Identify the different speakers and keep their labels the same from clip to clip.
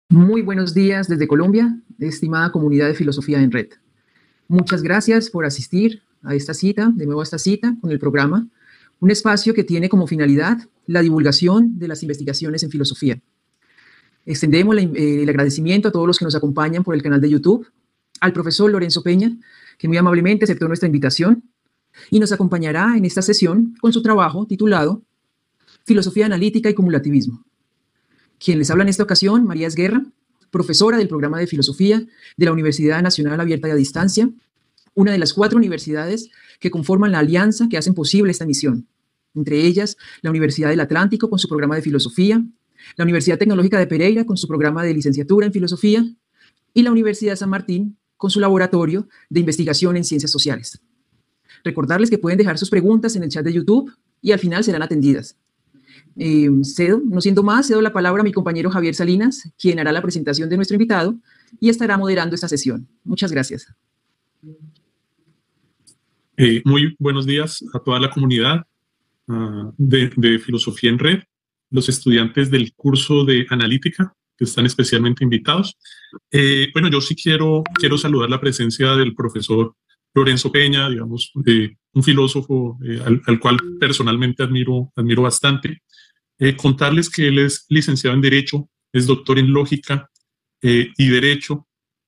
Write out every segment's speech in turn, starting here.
Speaker 1: Muy buenos días desde Colombia, estimada comunidad de Filosofía en Red. Muchas gracias por asistir a esta cita, de nuevo a esta cita con el programa, un espacio que tiene como finalidad la divulgación de las investigaciones en filosofía. Extendemos el agradecimiento a todos los que nos acompañan por el canal de YouTube, al profesor Lorenzo Peña, que muy amablemente aceptó nuestra invitación y nos acompañará en esta sesión con su trabajo titulado Filosofía analítica y cumulativismo. Quien les habla en esta ocasión, María Esguerra, profesora del programa de Filosofía de la Universidad Nacional Abierta y a Distancia, una de las 4 universidades que conforman la alianza que hacen posible esta misión. Entre ellas, la Universidad del Atlántico con su programa de Filosofía, la Universidad Tecnológica de Pereira con su programa de licenciatura en Filosofía y la Universidad de San Martín con su laboratorio de investigación en ciencias sociales. Recordarles que pueden dejar sus preguntas en el chat de YouTube y al final serán atendidas. No siendo más, cedo la palabra a mi compañero Javier Salinas, quien hará la presentación de nuestro invitado y estará moderando esta sesión. Muchas gracias.
Speaker 2: Muy buenos días a toda la comunidad de Filosofía en Red, los estudiantes del curso de Analítica, que están especialmente invitados. Bueno, yo sí quiero saludar la presencia del profesor Lorenzo Peña, digamos, un filósofo al cual personalmente admiro bastante. Contarles que él es licenciado en Derecho, es doctor en Lógica y Derecho,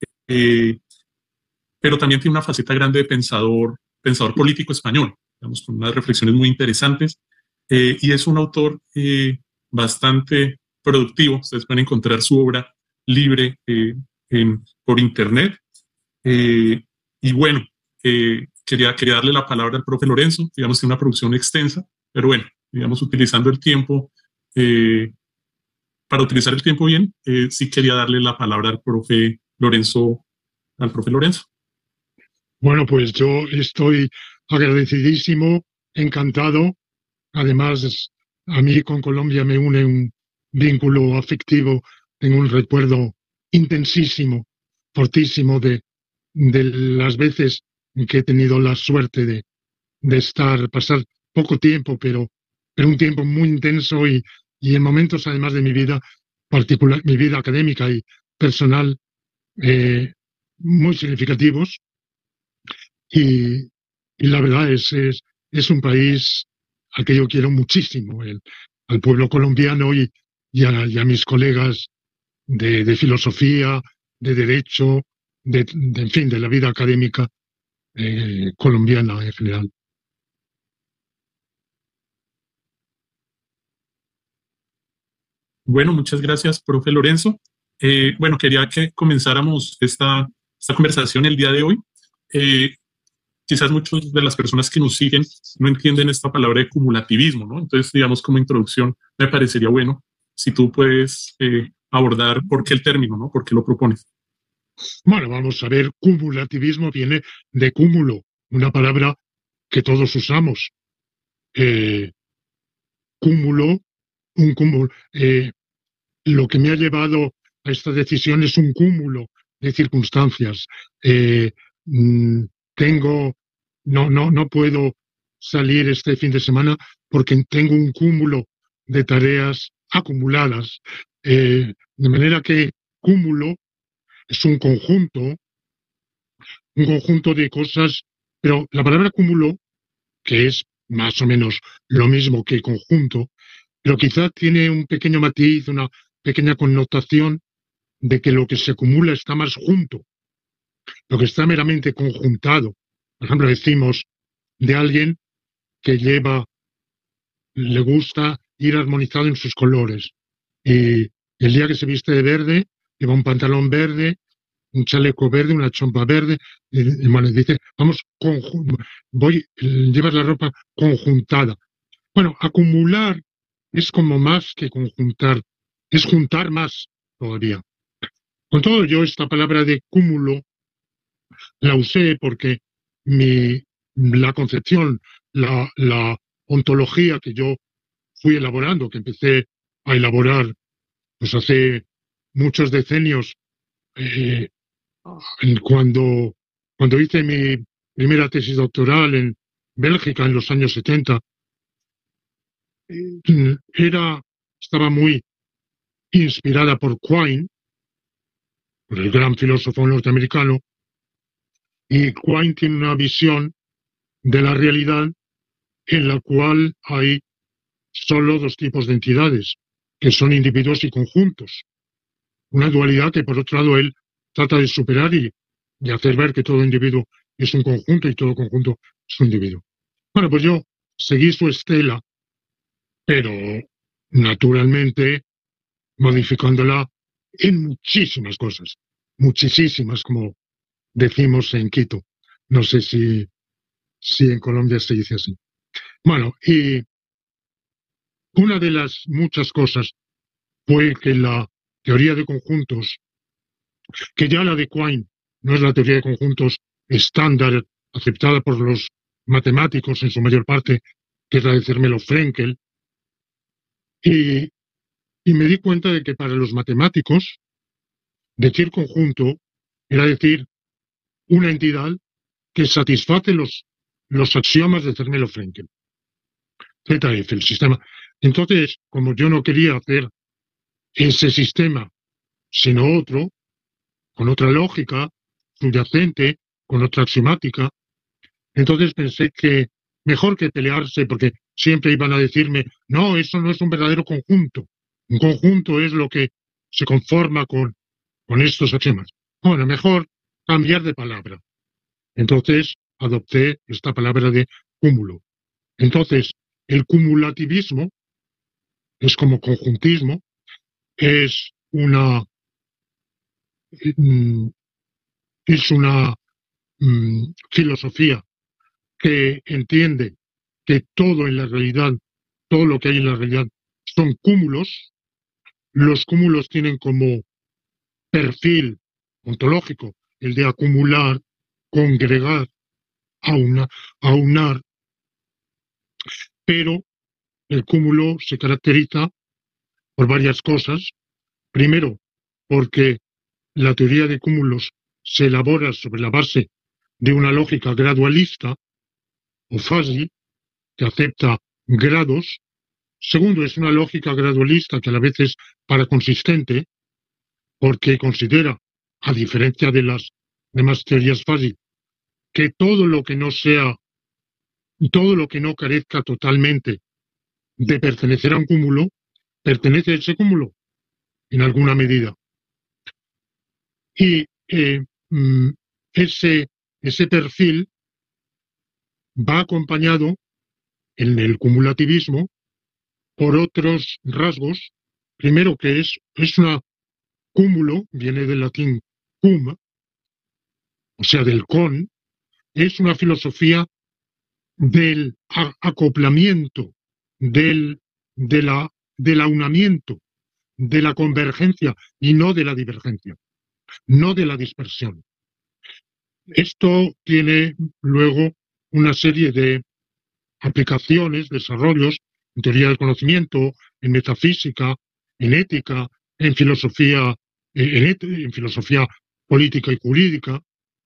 Speaker 2: pero también tiene una faceta grande de pensador político español, digamos, con unas reflexiones muy interesantes, y es un autor bastante productivo. Ustedes pueden encontrar su obra libre por internet. Y bueno, quería darle la palabra al profe Lorenzo. Digamos que es una producción extensa, pero bueno, digamos, utilizando el tiempo, para utilizar el tiempo bien, sí quería darle la palabra al profe Lorenzo.
Speaker 3: Bueno, pues yo estoy agradecidísimo, encantado. Además, a mí con Colombia me une un vínculo afectivo, tengo un recuerdo intensísimo, fortísimo de las veces en que he tenido la suerte de pasar poco tiempo, pero un tiempo muy intenso y en momentos además de mi vida particular, mi vida académica y personal, muy significativos. Y la verdad es un país al que yo quiero muchísimo, al pueblo colombiano y a mis colegas de filosofía, de derecho, en fin, de la vida académica colombiana en general.
Speaker 2: Bueno, muchas gracias, profe Lorenzo. Bueno, quería que comenzáramos esta conversación el día de hoy. Quizás muchas de las personas que nos siguen no entienden esta palabra de cumulativismo, ¿no? Entonces, digamos, como introducción, me parecería bueno si tú puedes abordar por qué el término, ¿no? ¿Por qué lo propones?
Speaker 3: Bueno, vamos a ver, cumulativismo viene de cúmulo, una palabra que todos usamos. Cúmulo, un cúmulo. Lo que me ha llevado a esta decisión es un cúmulo de circunstancias. No puedo salir este fin de semana porque tengo un cúmulo de tareas acumuladas. De manera que cúmulo es un conjunto de cosas, pero la palabra cúmulo, que es más o menos lo mismo que conjunto, pero quizá tiene un pequeño matiz, una pequeña connotación de que lo que se acumula está más junto, lo que está meramente conjuntado. Por ejemplo, decimos de alguien que le gusta ir armonizado en sus colores, y el día que se viste de verde, lleva un pantalón verde, un chaleco verde, una chompa verde, y bueno, dice, vamos, llevas la ropa conjuntada. Bueno, acumular es como más que conjuntar, es juntar más todavía. Con todo, yo esta palabra de cúmulo la usé porque la concepción, la ontología que yo fui elaborando, que empecé a elaborar pues hace muchos decenios, cuando hice mi primera tesis doctoral en Bélgica en los años 70, estaba muy inspirada por Quine, el gran filósofo norteamericano, y Quine tiene una visión de la realidad en la cual hay solo dos tipos de entidades, que son individuos y conjuntos. Una dualidad que, por otro lado, él trata de superar y hacer ver que todo individuo es un conjunto y todo conjunto es un individuo. Bueno, pues yo seguí su estela, pero naturalmente modificándola en muchísimas cosas, muchísimas, como decimos en Quito. No sé si en Colombia se dice así. Bueno, y una de las muchas cosas fue que la teoría de conjuntos, que ya la de Quine no es la teoría de conjuntos estándar aceptada por los matemáticos en su mayor parte, que es la de Zermelo-Frenkel, y me di cuenta de que para los matemáticos decir conjunto era decir una entidad que satisface los axiomas de Zermelo-Frenkel. ZF, el sistema. Entonces, como yo no quería hacer ese sistema, sino otro, con otra lógica subyacente, con otra axiomática, entonces pensé que mejor que pelearse, porque siempre iban a decirme, no, eso no es un verdadero conjunto. Un conjunto es lo que se conforma con estos axiomas. Bueno, mejor cambiar de palabra. Entonces adopté esta palabra de cúmulo. Entonces, el cumulativismo es como conjuntismo, es una filosofía que entiende que todo en la realidad, todo lo que hay en la realidad son cúmulos. Los cúmulos tienen como perfil ontológico el de acumular, congregar, aunar, pero el cúmulo se caracteriza por varias cosas. Primero, porque la teoría de cúmulos se elabora sobre la base de una lógica gradualista o fuzzy, que acepta grados. Segundo, es una lógica gradualista que a la vez es paraconsistente, porque considera, a diferencia de las demás teorías fuzzy, que todo lo que no carezca totalmente de pertenecer a un cúmulo, pertenece a ese cúmulo en alguna medida. Y ese perfil va acompañado en el cumulativismo por otros rasgos. Primero, que es una cúmulo, viene del latín cum, o sea, del con, es una filosofía del acoplamiento, del aunamiento, de la convergencia y no de la divergencia, no de la dispersión. Esto tiene luego una serie de aplicaciones, desarrollos en teoría del conocimiento, en metafísica, en ética, en filosofía, en filosofía política y jurídica.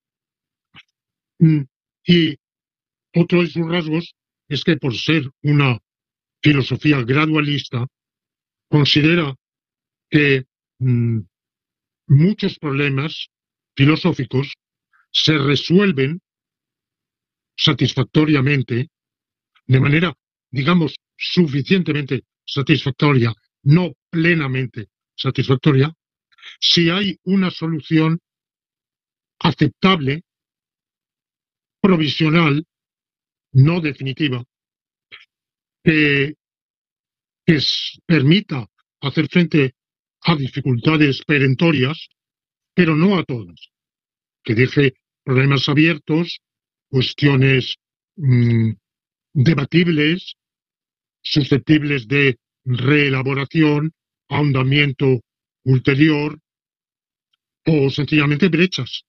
Speaker 3: Y otro de sus rasgos es que, por ser una filosofía gradualista, considera que muchos problemas filosóficos se resuelven satisfactoriamente, de manera, digamos, suficientemente satisfactoria, no plenamente satisfactoria, si hay una solución aceptable, provisional, no definitiva, que permita hacer frente a dificultades perentorias, pero no a todas, que deje problemas abiertos, cuestiones debatibles, susceptibles de reelaboración, ahondamiento ulterior o sencillamente brechas.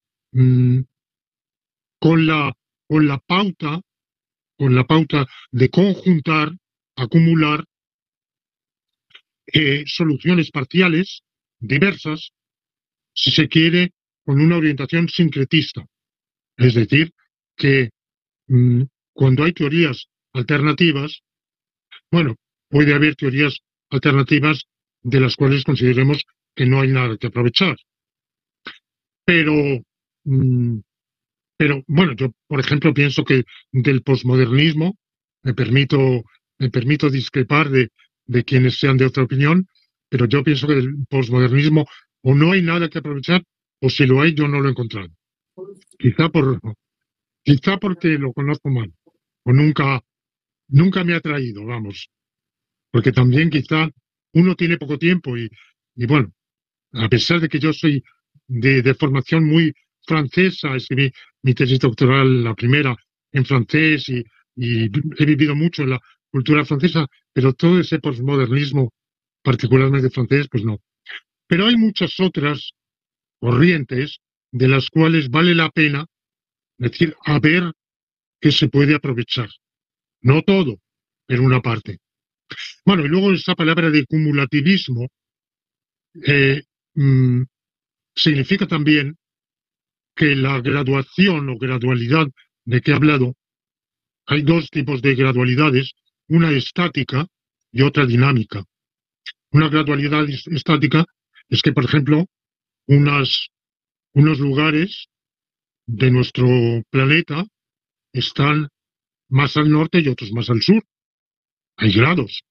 Speaker 3: Con la pauta de conjuntar, acumular soluciones parciales, diversas, si se quiere, con una orientación sincretista. Es decir, que cuando hay teorías alternativas, bueno, puede haber teorías alternativas de las cuales consideremos que no hay nada que aprovechar. Pero, pero bueno, yo, por ejemplo, pienso que del posmodernismo me permito discrepar de quienes sean de otra opinión, pero yo pienso que del posmodernismo o no hay nada que aprovechar, o si lo hay, yo no lo he encontrado. Quizá porque lo conozco mal, o nunca me ha atraído, vamos. Porque también quizá uno tiene poco tiempo y bueno, a pesar de que yo soy de formación muy francesa, escribí mi tesis doctoral, la primera, en francés y he vivido mucho en la cultura francesa, pero todo ese posmodernismo, particularmente francés, pues no. Pero hay muchas otras corrientes de las cuales vale la pena decir, a ver qué se puede aprovechar. No todo, pero una parte. Bueno, y luego esa palabra de cumulativismo eh, mm, significa también que la graduación o gradualidad de que he hablado, hay dos tipos de gradualidades, una estática y otra dinámica. Una gradualidad estática es que, por ejemplo, unos lugares de nuestro planeta están más al norte y otros más al sur. Hay grados.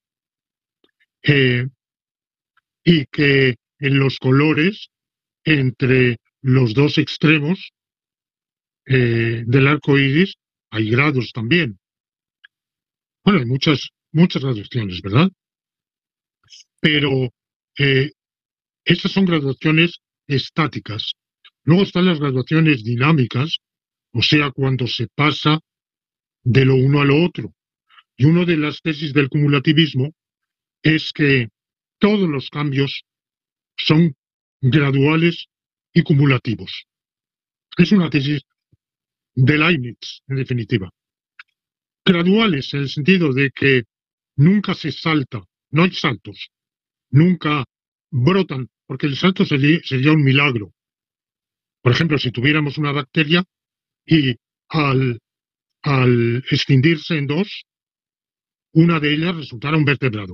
Speaker 3: Y que en los colores, entre los dos extremos del arco iris, hay grados también. Bueno, hay muchas graduaciones, ¿verdad? Pero estas son graduaciones estáticas. Luego están las graduaciones dinámicas, o sea, cuando se pasa de lo uno a lo otro. Y una de las tesis del cumulativismo es que todos los cambios son graduales y cumulativos. Es una tesis de Leibniz, en definitiva. Graduales en el sentido de que nunca se salta, no hay saltos, nunca brotan, porque el salto sería un milagro. Por ejemplo, si tuviéramos una bacteria y al extinguirse en dos, una de ellas resultara un vertebrado.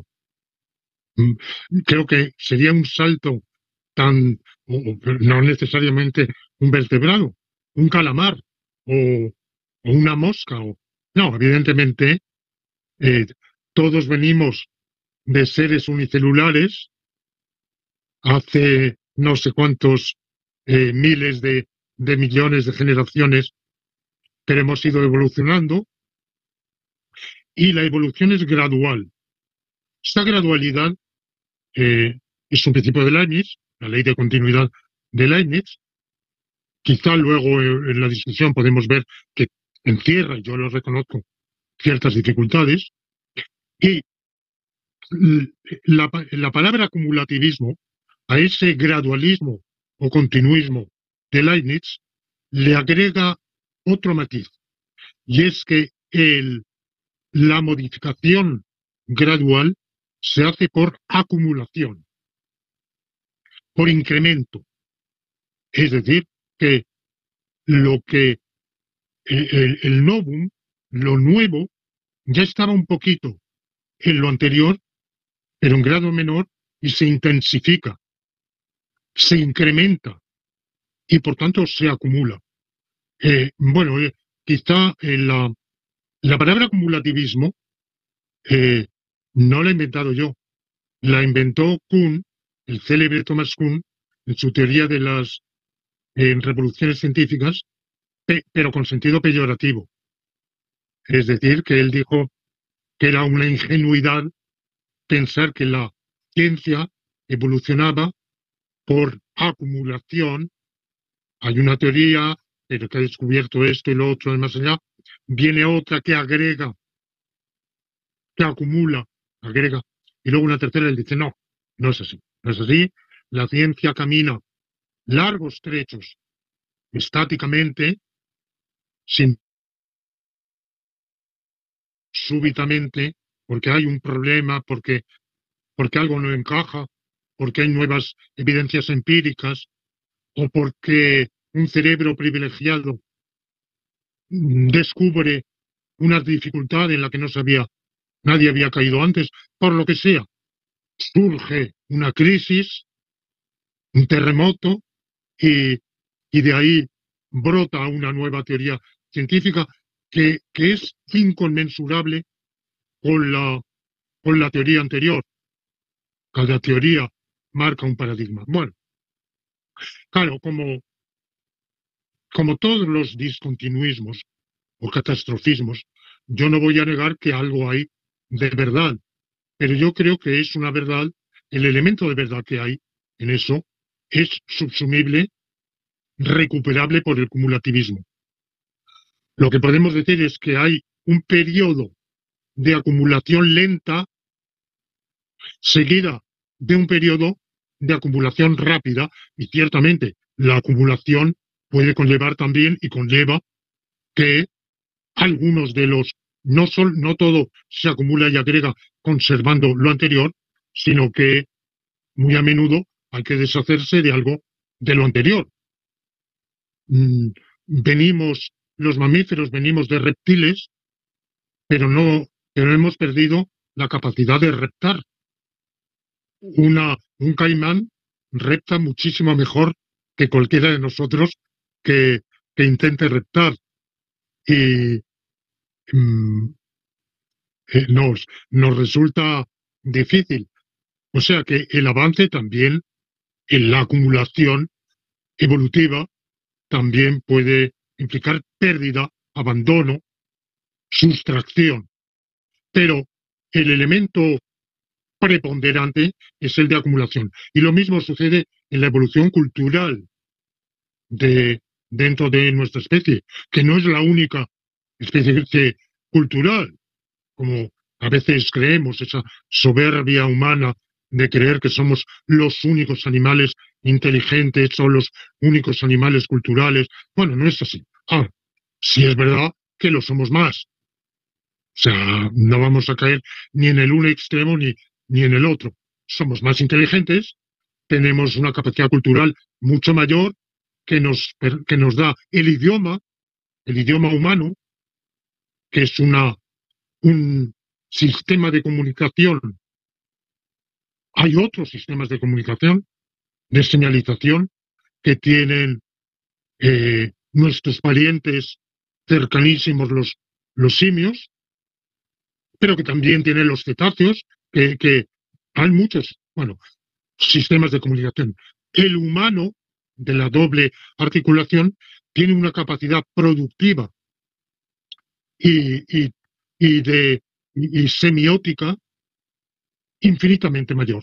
Speaker 3: Creo que sería un salto no necesariamente un vertebrado, un calamar o una mosca. No, evidentemente todos venimos de seres unicelulares hace no sé cuántos miles de millones de generaciones, pero hemos ido evolucionando y la evolución es gradual. Esta gradualidad es un principio de Leibniz, la ley de continuidad de Leibniz. Quizá luego en la discusión podemos ver que encierra, yo lo reconozco, ciertas dificultades. Y la palabra acumulativismo, a ese gradualismo o continuismo de Leibniz, le agrega otro matiz, y es que la modificación gradual se hace por acumulación, por incremento. Es decir, que el novum, lo nuevo, ya estaba un poquito en lo anterior, pero en grado menor, y se intensifica, se incrementa y por tanto se acumula. Bueno, quizá la palabra acumulativismo no la he inventado yo, la inventó Kuhn, el célebre Thomas Kuhn, en su teoría de las revoluciones científicas, pero con sentido peyorativo. Es decir, que él dijo que era una ingenuidad pensar que la ciencia evolucionaba por acumulación. Hay una teoría, pero que ha descubierto esto y lo otro, y más allá. Viene otra que agrega, que acumula, agrega. Y luego una tercera, él dice, no, no es así. No es así. La ciencia camina largos trechos estáticamente, sin súbitamente, porque hay un problema, porque algo no encaja, porque hay nuevas evidencias empíricas, o porque un cerebro privilegiado descubre una dificultad en la que nadie había caído antes, por lo que sea. Surge una crisis, un terremoto, y y de ahí brota una nueva teoría científica que es inconmensurable con la teoría anterior. Cada teoría marca un paradigma. Bueno, claro, como todos los discontinuismos o catastrofismos, yo no voy a negar que algo hay de verdad, pero yo creo que es una verdad, el elemento de verdad que hay en eso es subsumible, recuperable por el cumulativismo. Lo que podemos decir es que hay un periodo de acumulación lenta seguida de un periodo de acumulación rápida, y ciertamente la acumulación puede conllevar también y conlleva que algunos de los, no todo se acumula y agrega conservando lo anterior, sino que muy a menudo hay que deshacerse de algo de lo anterior. Los mamíferos venimos de reptiles, pero hemos perdido la capacidad de reptar. Un caimán repta muchísimo mejor que cualquiera de nosotros que intente reptar. Y nos resulta difícil. O sea que el avance también en la acumulación evolutiva también puede implicar pérdida, abandono, sustracción. Pero el elemento preponderante es el de acumulación. Y lo mismo sucede en la evolución cultural dentro de nuestra especie, que no es la única especie cultural, como a veces creemos, esa soberbia humana de creer que somos los únicos animales inteligentes o los únicos animales culturales. Bueno, no es así. Sí es verdad que lo somos más. O sea, no vamos a caer ni en el uno extremo ni en el otro. Somos más inteligentes, tenemos una capacidad cultural mucho mayor que nos da el idioma humano, que es un sistema de comunicación. Hay otros sistemas de comunicación, de señalización, que tienen nuestros parientes cercanísimos, los simios, pero que también tienen los cetáceos, que hay muchos, sistemas de comunicación. El humano, de la doble articulación, tiene una capacidad productiva y semiótica infinitamente mayor.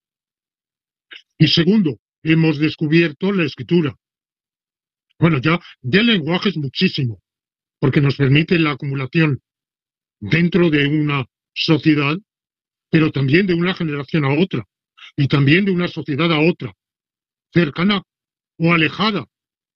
Speaker 3: Y segundo, hemos descubierto la escritura. Ya el lenguaje es muchísimo, porque nos permite la acumulación dentro de una sociedad, pero también de una generación a otra, y también de una sociedad a otra, cercana o alejada.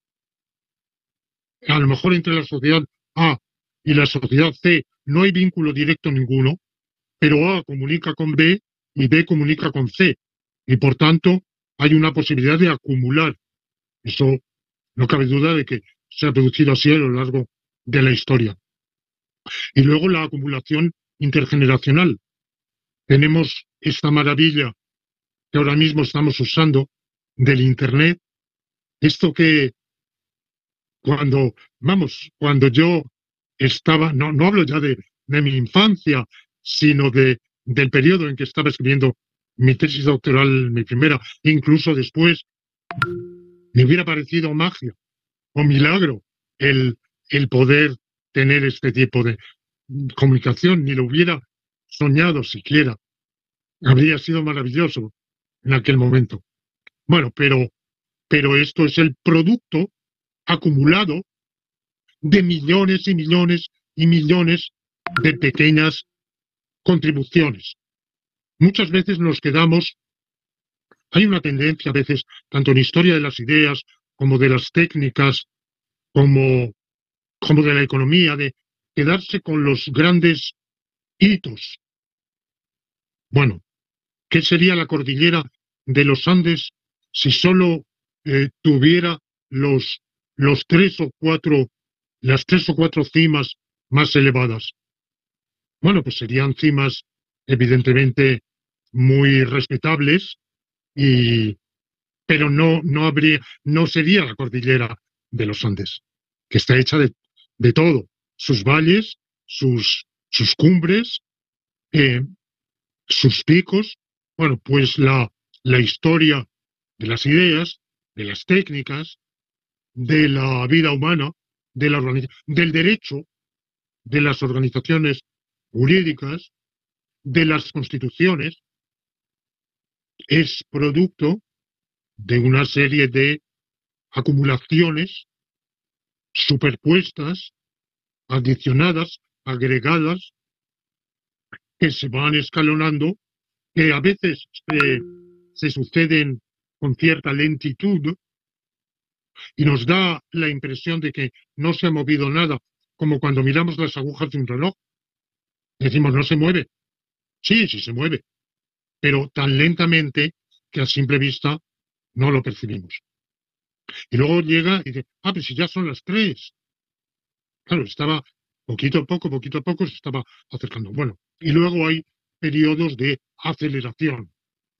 Speaker 3: A lo mejor entre la sociedad A y la sociedad C no hay vínculo directo ninguno, pero A comunica con B y B comunica con C, y por tanto hay una posibilidad de acumular. Eso no cabe duda de que se ha producido así a lo largo de la historia. Y luego la acumulación intergeneracional. Tenemos esta maravilla que ahora mismo estamos usando del Internet, esto que cuando yo estaba, no hablo ya de mi infancia, sino del periodo en que estaba escribiendo mi tesis doctoral, mi primera, incluso después, me hubiera parecido magia o milagro el poder tener este tipo de comunicación, ni lo hubiera soñado siquiera. Habría sido maravilloso en aquel momento. Pero esto es el producto acumulado de millones y millones y millones de pequeñas contribuciones. Muchas veces nos quedamos, hay una tendencia a veces, tanto en historia de las ideas, como de las técnicas, como de la economía, de quedarse con los grandes hitos. ¿Qué sería la cordillera de los Andes si solo tuviera las tres o cuatro cimas más elevadas? Pues serían cimas evidentemente muy respetables, pero no sería la cordillera de los Andes, que está hecha de todo, sus valles, sus cumbres, sus picos. Bueno, pues la historia de las ideas, de las técnicas, de la vida humana, del derecho, de las organizaciones jurídicas, de las constituciones, es producto de una serie de acumulaciones superpuestas, adicionadas, agregadas, que se van escalonando, que a veces se suceden con cierta lentitud y nos da la impresión de que no se ha movido nada, como cuando miramos las agujas de un reloj. Decimos, no se mueve. Sí, sí se mueve, pero tan lentamente que a simple vista no lo percibimos. Y luego llega y dice, pero si ya son las 3. Claro, estaba poquito a poco se estaba acercando. Bueno, y luego hay periodos de aceleración.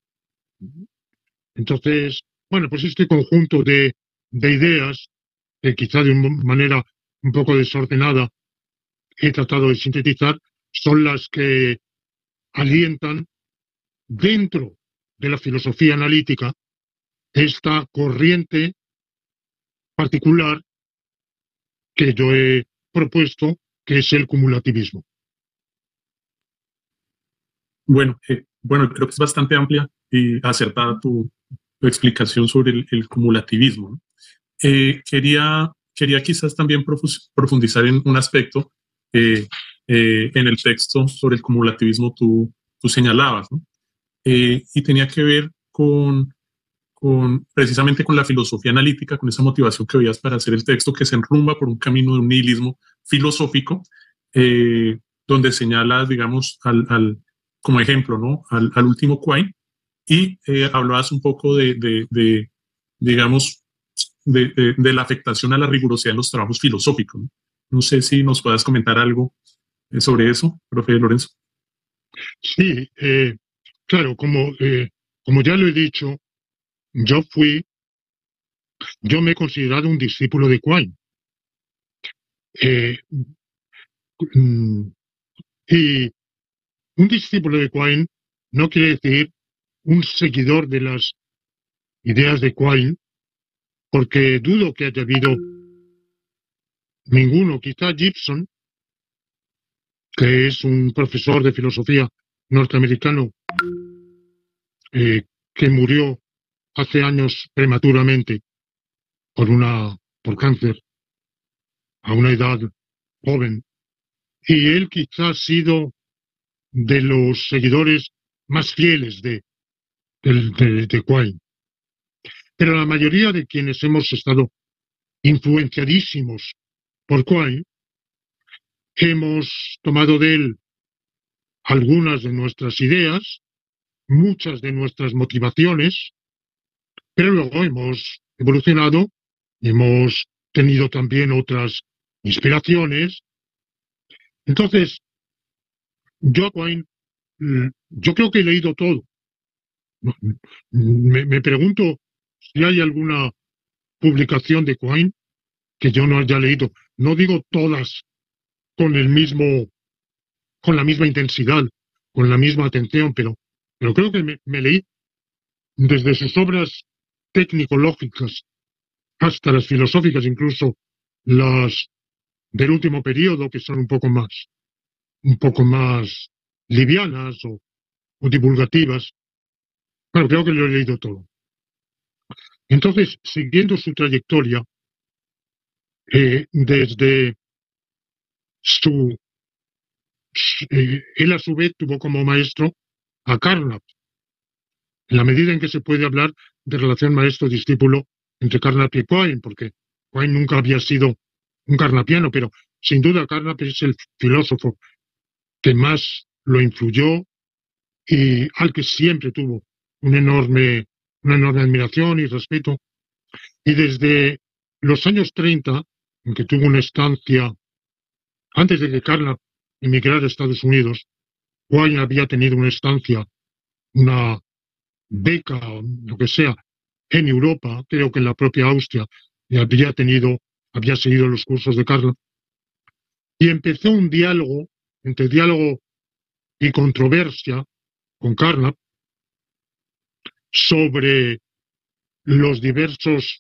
Speaker 3: Entonces, bueno, pues este conjunto de ideas, que quizá de una manera un poco desordenada he tratado de sintetizar, son las que alientan dentro de la filosofía analítica esta corriente particular que yo he propuesto, que es el cumulativismo.
Speaker 2: Bueno, creo que es bastante amplia y acertada tu explicación sobre el cumulativismo, ¿no? Quería quizás también profundizar en un aspecto en el texto sobre el cumulativismo tú señalabas, ¿no? Y tenía que ver precisamente con la filosofía analítica, con esa motivación que veías para hacer el texto, que se enrumba por un camino de un nihilismo filosófico, donde señalas, digamos, como ejemplo, ¿no? al último Quine, y hablabas un poco digamos, de la afectación a la rigurosidad en los trabajos filosóficos, ¿no? No sé si nos puedas comentar algo sobre eso, profe Lorenzo.
Speaker 3: Sí, claro, como ya lo he dicho, yo me he considerado un discípulo de Quine. Y un discípulo de Quine no quiere decir un seguidor de las ideas de Quine, porque dudo que haya habido ninguno, quizá Gibson, que es un profesor de filosofía norteamericano que murió hace años prematuramente por cáncer a una edad joven, y él quizá ha sido de los seguidores más fieles de Quine. Pero la mayoría de quienes hemos estado influenciadísimos por Quine, hemos tomado de él algunas de nuestras ideas, muchas de nuestras motivaciones, pero luego hemos evolucionado, hemos tenido también otras inspiraciones. Entonces, yo creo que he leído todo. Me pregunto si hay alguna publicación de Quine que yo no haya leído. No digo todas con la misma intensidad, con la misma atención, pero creo que me leí desde sus obras técnico-lógicas hasta las filosóficas, incluso las del último periodo, que son un poco más livianas o divulgativas. Bueno, creo que lo he leído todo. Entonces, siguiendo su trayectoria, desde él a su vez tuvo como maestro a Carnap, en la medida en que se puede hablar de relación maestro-discípulo entre Carnap y Quine, porque Quine nunca había sido un carnapiano, pero sin duda Carnap es el filósofo que más lo influyó y al que siempre tuvo una enorme admiración y respeto. Y desde los años 30, en que tuvo una estancia, antes de que Carnap emigrara a Estados Unidos, Quine había tenido una estancia, una beca o lo que sea, en Europa, creo que en la propia Austria, y había seguido los cursos de Carnap, y empezó un diálogo, entre diálogo y controversia con Carnap, sobre los diversos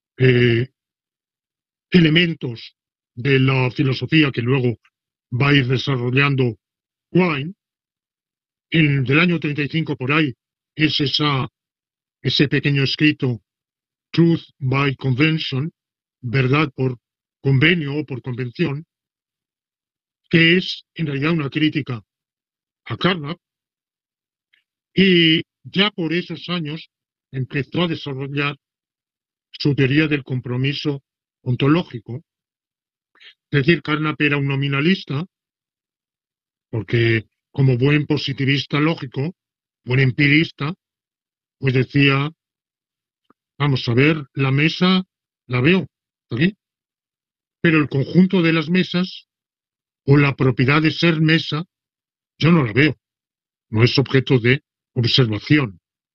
Speaker 3: elementos de la filosofía que luego va a ir desarrollando Quine. Del año 35 por ahí es ese pequeño escrito Truth by Convention, verdad por convenio o por convención, que es en realidad una crítica a Carnap, y ya por esos años empezó a desarrollar su teoría del compromiso ontológico. Es decir, Carnap era un nominalista, porque como buen positivista lógico, buen empirista, pues decía, vamos a ver, la mesa la veo, ¿está aquí? Pero el conjunto de las mesas, o la propiedad de ser mesa, yo no la veo. No es objeto de observación.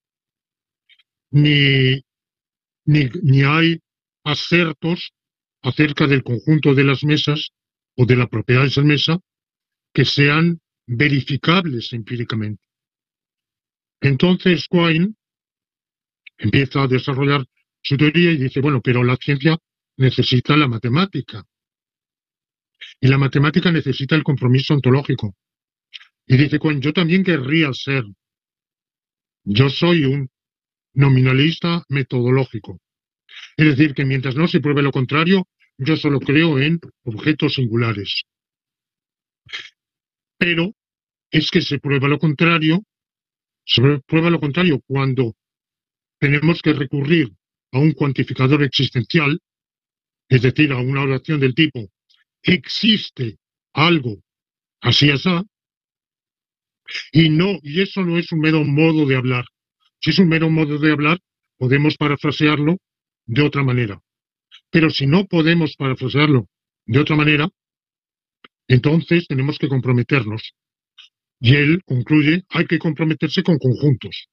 Speaker 3: Ni hay acertos acerca del conjunto de las mesas o de la propiedad de ser mesa que sean verificables empíricamente. Entonces Quine empieza a desarrollar su teoría y dice, bueno, pero la ciencia necesita la matemática. Y la matemática necesita el compromiso ontológico. Y dice Quine, yo también querría ser. Yo soy un nominalista metodológico. Es decir, que mientras no se pruebe lo contrario, yo solo creo en objetos singulares. Pero es que se prueba lo contrario cuando tenemos que recurrir a un cuantificador existencial, es decir, a una oración del tipo existe algo así asá, y eso no es un mero modo de hablar. Si es un mero modo de hablar, podemos parafrasearlo de otra manera. Pero si no podemos parafrasearlo de otra manera, entonces tenemos que comprometernos. Y él concluye, hay que comprometerse con conjuntos.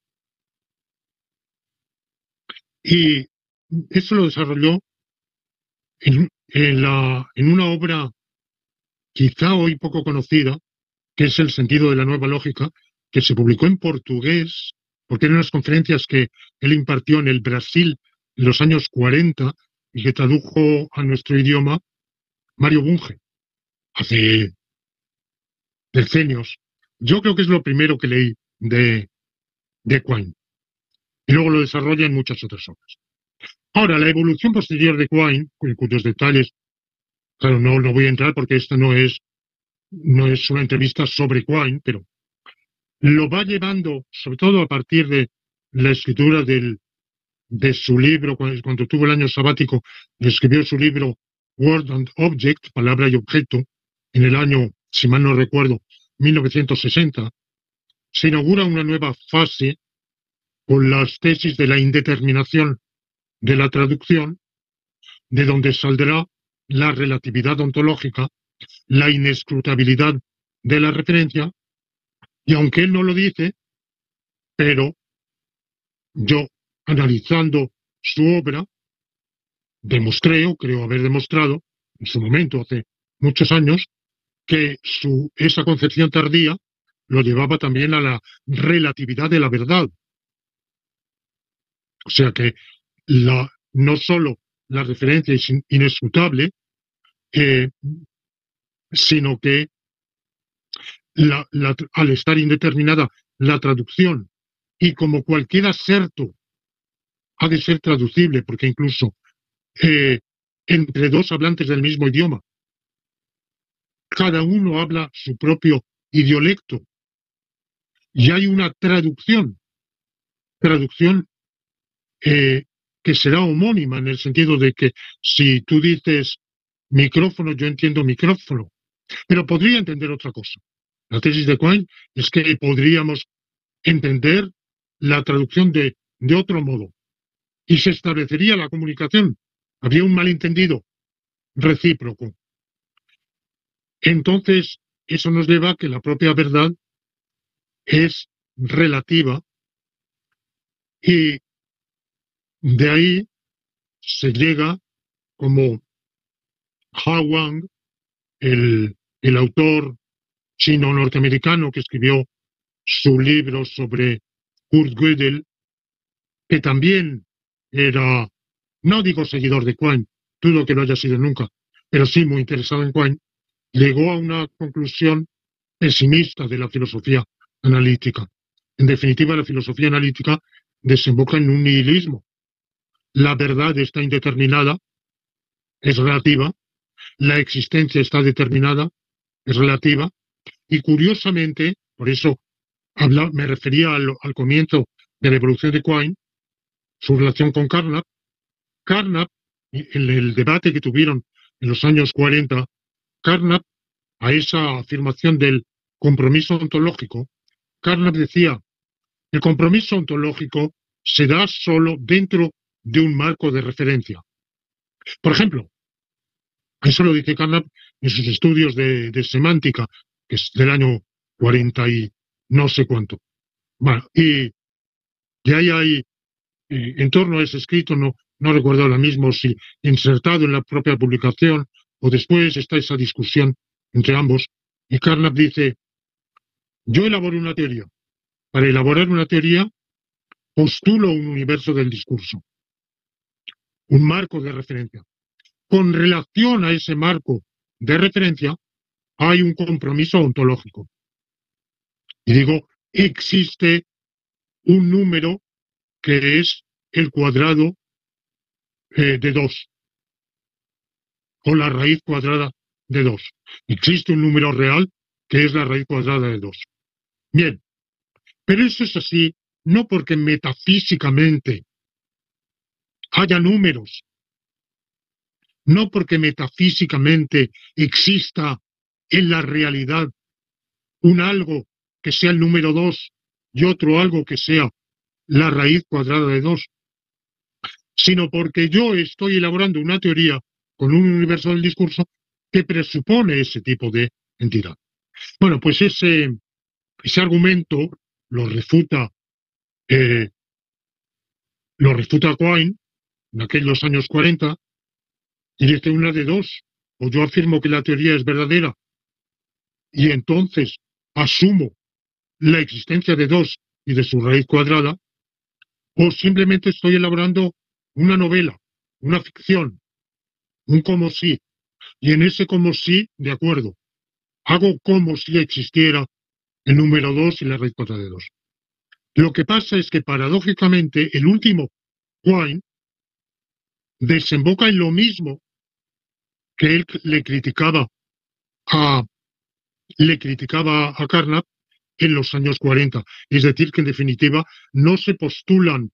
Speaker 3: Y eso lo desarrolló en una obra quizá hoy poco conocida, que es El sentido de la nueva lógica, que se publicó en portugués, porque eran unas conferencias que él impartió en el Brasil en los años 40 y que tradujo a nuestro idioma Mario Bunge, hace decenios. Yo creo que es lo primero que leí de Quine. Y luego lo desarrolla en muchas otras obras. Ahora, la evolución posterior de Quine, en cuyos detalles, claro, no voy a entrar porque esta no es una entrevista sobre Quine, pero lo va llevando, sobre todo a partir de la escritura de su libro, cuando tuvo el año sabático, escribió su libro Word and Object, Palabra y Objeto, en el año, si mal no recuerdo, 1960, se inaugura una nueva fase con las tesis de la indeterminación de la traducción, de donde saldrá la relatividad ontológica, la inescrutabilidad de la referencia, y aunque él no lo dice, pero yo, analizando su obra, demostré, o creo haber demostrado, en su momento, hace muchos años, que esa concepción tardía lo llevaba también a la relatividad de la verdad. O sea que no solo la referencia es inescrutable, sino que al estar indeterminada la traducción, y como cualquier aserto ha de ser traducible, porque incluso entre dos hablantes del mismo idioma, cada uno habla su propio idiolecto, y hay una traducción que será homónima, en el sentido de que si tú dices micrófono, yo entiendo micrófono, pero podría entender otra cosa. La tesis de Quine es que podríamos entender la traducción de otro modo, y se establecería la comunicación. Había un malentendido recíproco. Entonces, eso nos lleva a que la propia verdad es relativa, y de ahí se llega como Hao Wang, el autor chino-norteamericano que escribió su libro sobre Kurt Gödel, que también era, no digo seguidor de Quine, dudo que lo haya sido nunca, pero sí muy interesado en Quine, llegó a una conclusión pesimista de la filosofía analítica. En definitiva, la filosofía analítica desemboca en un nihilismo. La verdad está indeterminada, es relativa, la existencia está determinada, es relativa, y curiosamente, por eso me refería al comienzo de la evolución de Quine, su relación con Carnap. Carnap, en el debate que tuvieron en los años 40, Carnap, a esa afirmación del compromiso ontológico, Carnap decía, el compromiso ontológico se da solo dentro de un marco de referencia. Por ejemplo, eso lo dice Carnap en sus estudios de semántica, que es del año 40 y no sé cuánto. Bueno, y ahí hay, en torno a ese escrito, no recuerdo ahora mismo si insertado en la propia publicación o después está esa discusión entre ambos, y Carnap dice, yo elaboro una teoría. Para elaborar una teoría, postulo un universo del discurso, un marco de referencia. Con relación a ese marco de referencia, hay un compromiso ontológico. Y digo, existe un número que es el cuadrado de 2, o la raíz cuadrada de 2. Existe un número real que es la raíz cuadrada de 2. Bien, pero eso es así no porque metafísicamente haya números, no porque metafísicamente exista en la realidad un algo que sea el número 2 y otro algo que sea la raíz cuadrada de 2, sino porque yo estoy elaborando una teoría con un universo del discurso que presupone ese tipo de entidad. Bueno, pues ese argumento lo refuta Quine en aquellos años 40 y dice una de dos: o yo afirmo que la teoría es verdadera y entonces asumo la existencia de 2 y de su raíz cuadrada, o simplemente estoy elaborando una novela, una ficción, un como si, y en ese como si, de acuerdo, hago como si existiera el número 2 y la raíz cuadrada de 2. Lo que pasa es que paradójicamente el último Quine desemboca en lo mismo que él le criticaba a Carnap en los años 40. Es decir, que en definitiva no se postulan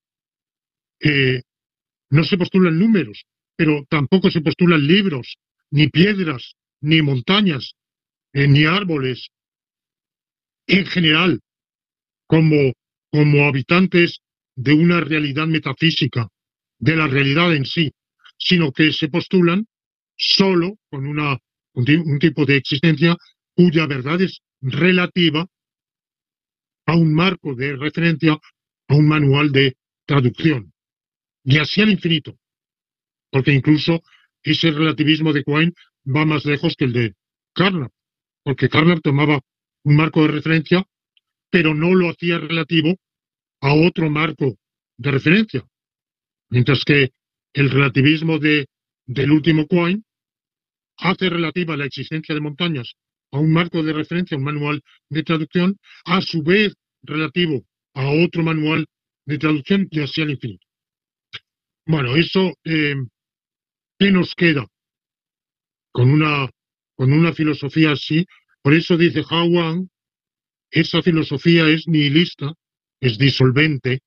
Speaker 3: números, pero tampoco se postulan libros, ni piedras, ni montañas, ni árboles, en general, como habitantes de una realidad metafísica, de la realidad en sí, sino que se postulan solo con un tipo de existencia cuya verdad es relativa a un marco de referencia, a un manual de traducción. Y así al infinito, porque incluso ese relativismo de Quine va más lejos que el de Carnap, porque Carnap tomaba un marco de referencia, pero no lo hacía relativo a otro marco de referencia, mientras que el relativismo del último Quine hace relativa la existencia de montañas a un marco de referencia, un manual de traducción, a su vez relativo a otro manual de traducción, y así al infinito. Bueno, eso, ¿qué nos queda con una filosofía así? Por eso dice Hao Wang, esa filosofía es nihilista, es disolvente.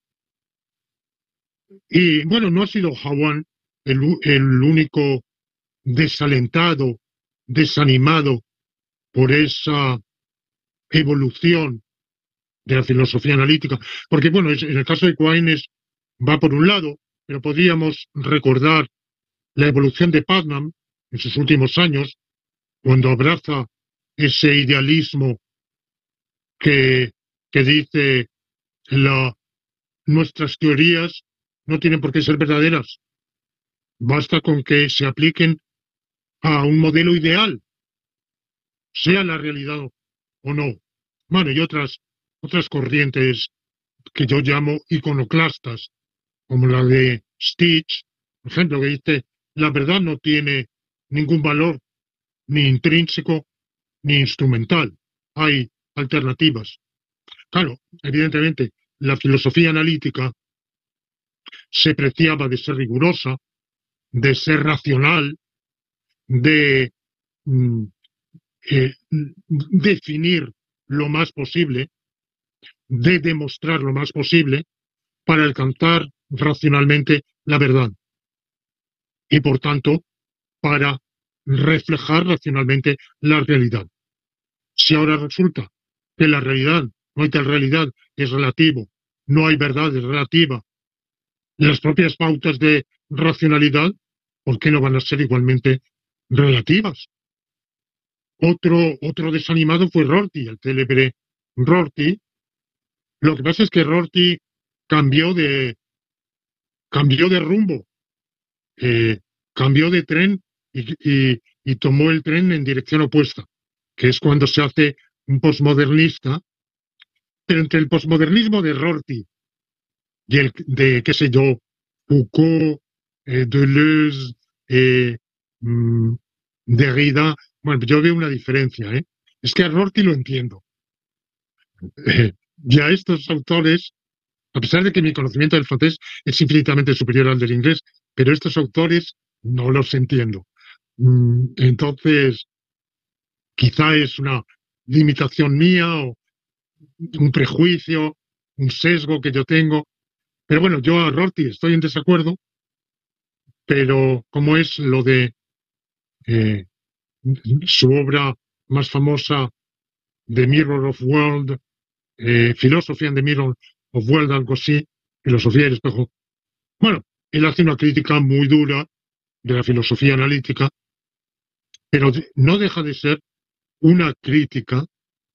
Speaker 3: Y bueno, no ha sido Hao Wang el único desalentado, desanimado por esa evolución de la filosofía analítica, porque bueno, en el caso de Quine va por un lado, pero podríamos recordar la evolución de Putnam en sus últimos años, cuando abraza ese idealismo que dice nuestras teorías no tienen por qué ser verdaderas, basta con que se apliquen a un modelo ideal, sea la realidad o no. Bueno, y otras corrientes que yo llamo iconoclastas, como la de Stitch, por ejemplo, que dice, la verdad no tiene ningún valor, ni intrínseco, ni instrumental. Hay alternativas. Claro, evidentemente, la filosofía analítica se preciaba de ser rigurosa, de ser racional, de mm, definir lo más posible, de demostrar lo más posible para alcanzar racionalmente la verdad y, por tanto, para reflejar racionalmente la realidad. Si ahora resulta que la realidad, no hay tal realidad, es relativo, no hay verdad, es relativa, las propias pautas de racionalidad, ¿por qué no van a ser igualmente relativas? Otro desanimado fue Rorty, el célebre Rorty. Lo que pasa es que Rorty cambió de rumbo, eh, cambió de tren y tomó el tren en dirección opuesta, que es cuando se hace un posmodernista. Pero entre el posmodernismo de Rorty y el de, qué sé yo, Foucault, Deleuze, mm, Derrida, bueno, yo veo una diferencia, ¿eh? Es que a Rorty lo entiendo. Y a estos autores, a pesar de que mi conocimiento del francés es infinitamente superior al del inglés, pero estos autores no los entiendo. Entonces, quizá es una limitación mía o un prejuicio, un sesgo que yo tengo. Pero bueno, yo a Rorty estoy en desacuerdo, pero como es lo de eh, su obra más famosa, The Mirror of World, Philosophy and the Mirror of World, algo así, Filosofía del espejo. Bueno, él hace una crítica muy dura de la filosofía analítica, pero no deja de ser una crítica,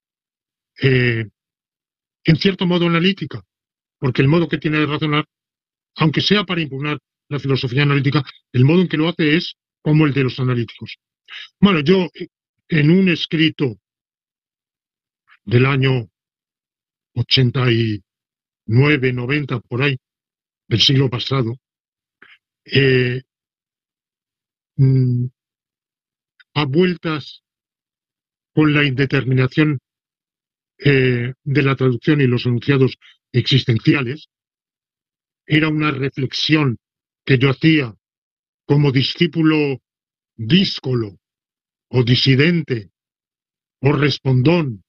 Speaker 3: en cierto modo analítica, porque el modo que tiene de razonar, aunque sea para impugnar la filosofía analítica, el modo en que lo hace es como el de los analíticos. Bueno, yo en un escrito del año 89, 90, por ahí, del siglo pasado, eh, a vueltas con la indeterminación de la traducción y los enunciados existenciales, era una reflexión que yo hacía como discípulo díscolo o disidente o respondón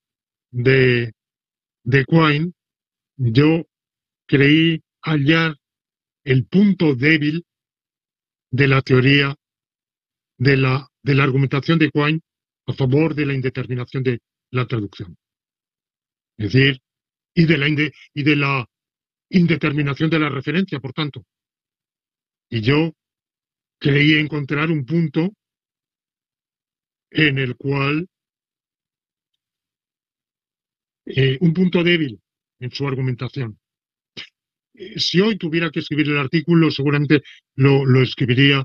Speaker 3: de Quine. Yo creí hallar el punto débil de la teoría de la argumentación de Quine a favor de la indeterminación de la traducción. Es decir, y de la indeterminación de la referencia, por tanto. Y yo creí encontrar un punto en el cual, un punto débil en su argumentación. Si hoy tuviera que escribir el artículo, seguramente lo escribiría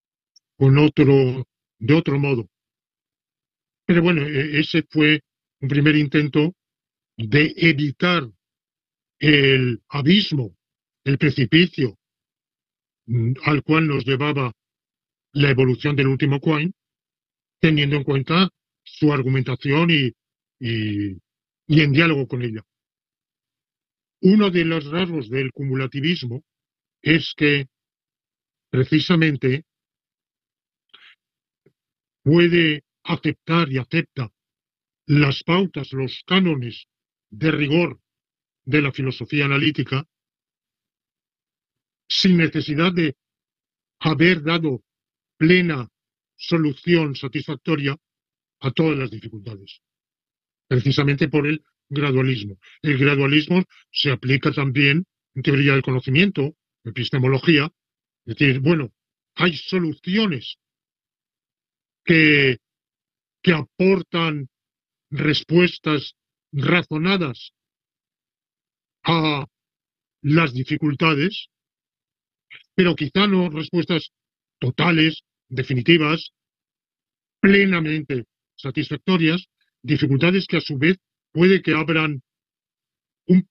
Speaker 3: de otro modo. Pero bueno, ese fue un primer intento de evitar el abismo, el precipicio al cual nos llevaba la evolución del último Quine, teniendo en cuenta su argumentación y en diálogo con ella. Uno de los rasgos del cumulativismo es que precisamente puede aceptar y acepta las pautas, los cánones de rigor de la filosofía analítica sin necesidad de haber dado plena solución satisfactoria a todas las dificultades, precisamente por el gradualismo. El gradualismo se aplica también en teoría del conocimiento, epistemología, es decir, bueno, hay soluciones que aportan respuestas razonadas a las dificultades, pero quizá no respuestas totales, definitivas, plenamente satisfactorias, dificultades que a su vez puede que abran un,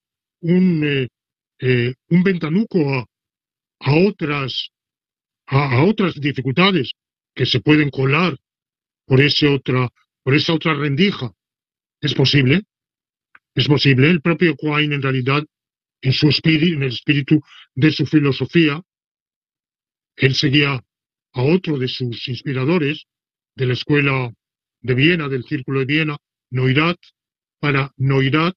Speaker 3: un ventanuco a otras dificultades que se pueden colar por esa otra rendija. Es posible. El propio Quine, en realidad, en el espíritu de su filosofía, él seguía a otro de sus inspiradores de la escuela de Viena, del Círculo de Viena, Neurath. Para Neurath,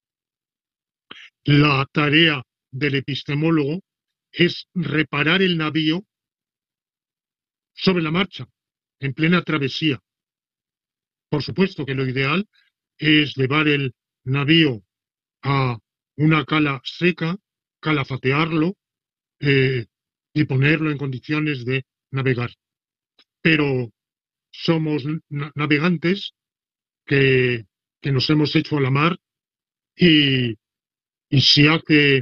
Speaker 3: la tarea del epistemólogo es reparar el navío sobre la marcha, en plena travesía. Por supuesto que lo ideal es llevar el navío a una cala seca, calafatearlo y ponerlo en condiciones de navegar. Pero somos navegantes que nos hemos hecho a la mar y si hace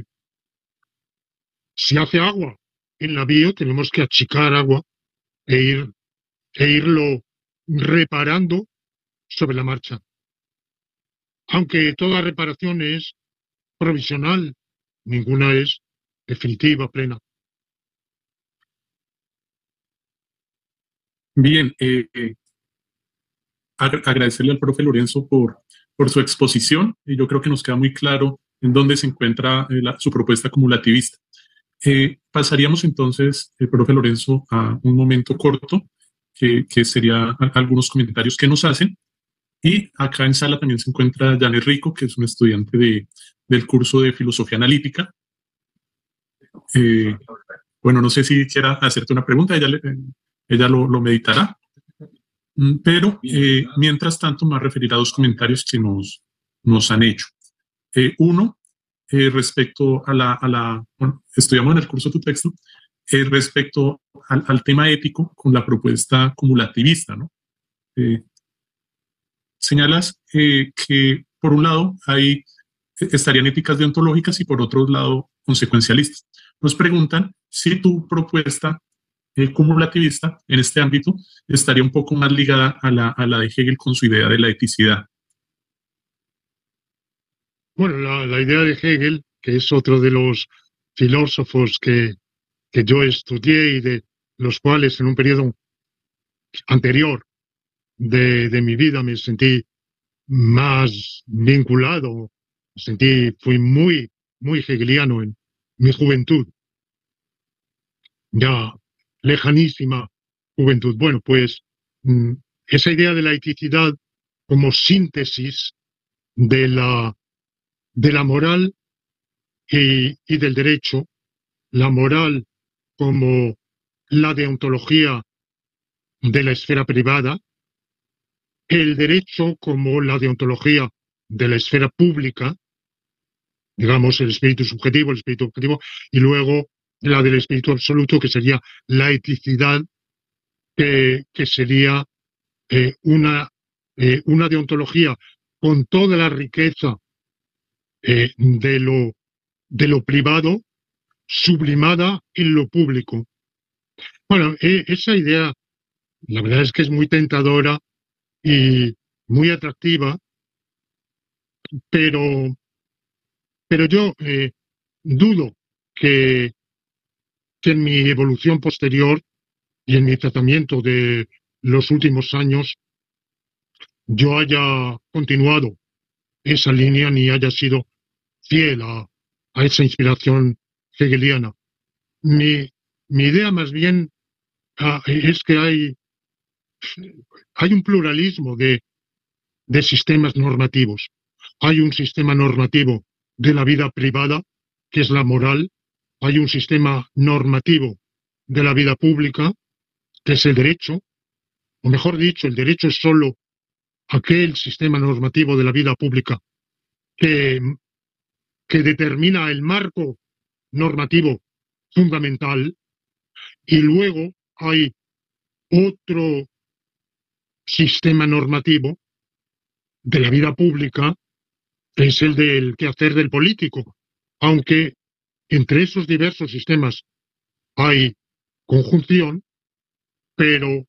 Speaker 3: agua el navío, tenemos que achicar agua e irlo reparando sobre la marcha. Aunque toda reparación es provisional, ninguna es definitiva, plena.
Speaker 2: Bien, agradecerle al profe Lorenzo por su exposición, y yo creo que nos queda muy claro en dónde se encuentra su propuesta acumulativista. Pasaríamos entonces, profe Lorenzo, a un momento corto, que sería algunos comentarios que nos hacen. Y acá en sala también se encuentra Janet Rico, que es un estudiante del curso de Filosofía Analítica. Bueno, no sé si quiera hacerte una pregunta, ella lo meditará. Pero mientras tanto me voy a referir a dos comentarios que nos han hecho. Uno, respecto bueno, estudiamos en el curso tu texto, respecto al tema ético con la propuesta acumulativista, ¿no? Señalas que por un lado estarían éticas deontológicas y por otro lado consecuencialistas. Nos preguntan si tu propuesta cumulativista en este ámbito estaría un poco más ligada a la de Hegel con su idea de la eticidad.
Speaker 3: Bueno, la idea de Hegel, que es otro de los filósofos que yo estudié y de los cuales en un periodo anterior de mi vida me sentí más vinculado, fui muy, muy hegeliano en mi juventud, ya lejanísima juventud. Bueno, pues esa idea de la eticidad como síntesis de la moral y del derecho, la moral como la deontología de la esfera privada, el derecho como la deontología de la esfera pública, digamos el espíritu subjetivo, el espíritu objetivo, y luego la del espíritu absoluto, que sería la eticidad, que sería una deontología con toda la riqueza de lo privado, sublimada en lo público. Bueno, esa idea, la verdad es que es muy tentadora y muy atractiva, pero yo dudo que en mi evolución posterior y en mi tratamiento de los últimos años yo haya continuado esa línea ni haya sido fiel a esa inspiración hegeliana. Mi idea más bien es que hay un pluralismo de sistemas normativos. Hay un sistema normativo de la vida privada, que es la moral. Hay un sistema normativo de la vida pública, que es el derecho. O mejor dicho, el derecho es solo aquel sistema normativo de la vida pública que determina el marco normativo fundamental, y luego hay otro sistema normativo de la vida pública, que es el del quehacer del político, aunque entre esos diversos sistemas hay conjunción, pero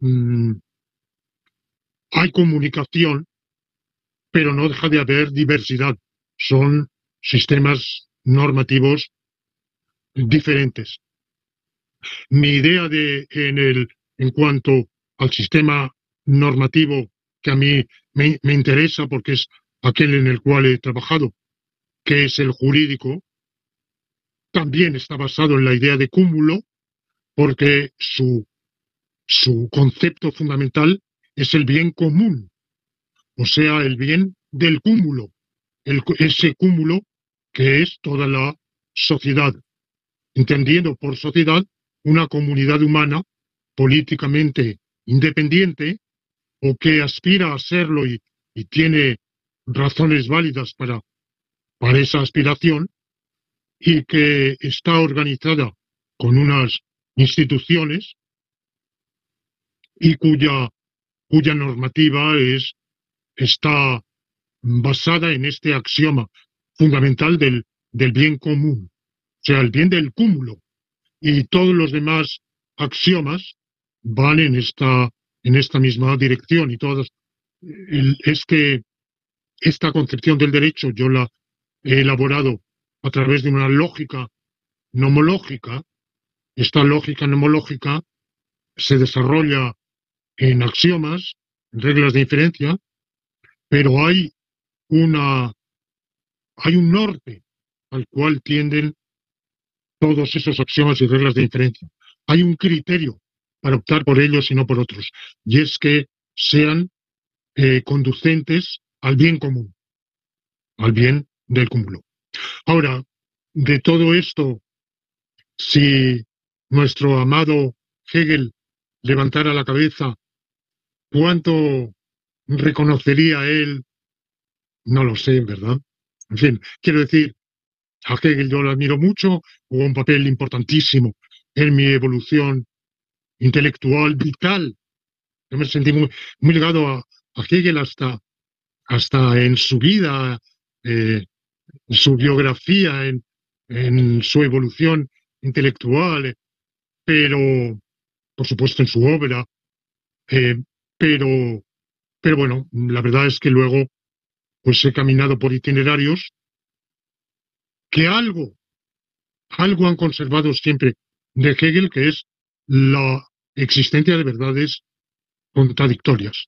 Speaker 3: hay comunicación, pero no deja de haber diversidad. Son sistemas normativos diferentes. Mi idea en cuanto al sistema normativo que a mí me interesa, porque es aquel en el cual he trabajado, que es el jurídico, también está basado en la idea de cúmulo, porque su concepto fundamental es el bien común, o sea, el bien del cúmulo, ese cúmulo que es toda la sociedad, entendiendo por sociedad una comunidad humana políticamente independiente o que aspira a serlo y tiene razones válidas para esa aspiración y que está organizada con unas instituciones y cuya normativa está basada en este axioma fundamental del bien común, o sea, el bien del cúmulo. Y todos los demás axiomas van en esta misma dirección y todas esta concepción del derecho yo la he elaborado a través de una lógica nomológica. Esta lógica nomológica se desarrolla en axiomas, en reglas de inferencia, pero hay un norte al cual tienden todos esos axiomas y reglas de inferencia. Hay un criterio para optar por ellos y no por otros, y es que sean conducentes al bien común, al bien del cúmulo. Ahora, de todo esto, si nuestro amado Hegel levantara la cabeza, ¿cuánto reconocería él? No lo sé, ¿verdad? En fin, quiero decir, a Hegel yo lo admiro mucho, jugó un papel importantísimo en mi evolución intelectual, vital. Yo me sentí muy ligado a Hegel hasta en su vida, en su biografía, en su evolución intelectual, pero, por supuesto, en su obra. Pero bueno, la verdad es que luego pues he caminado por itinerarios que algo han conservado siempre de Hegel, que es la existencia de verdades contradictorias.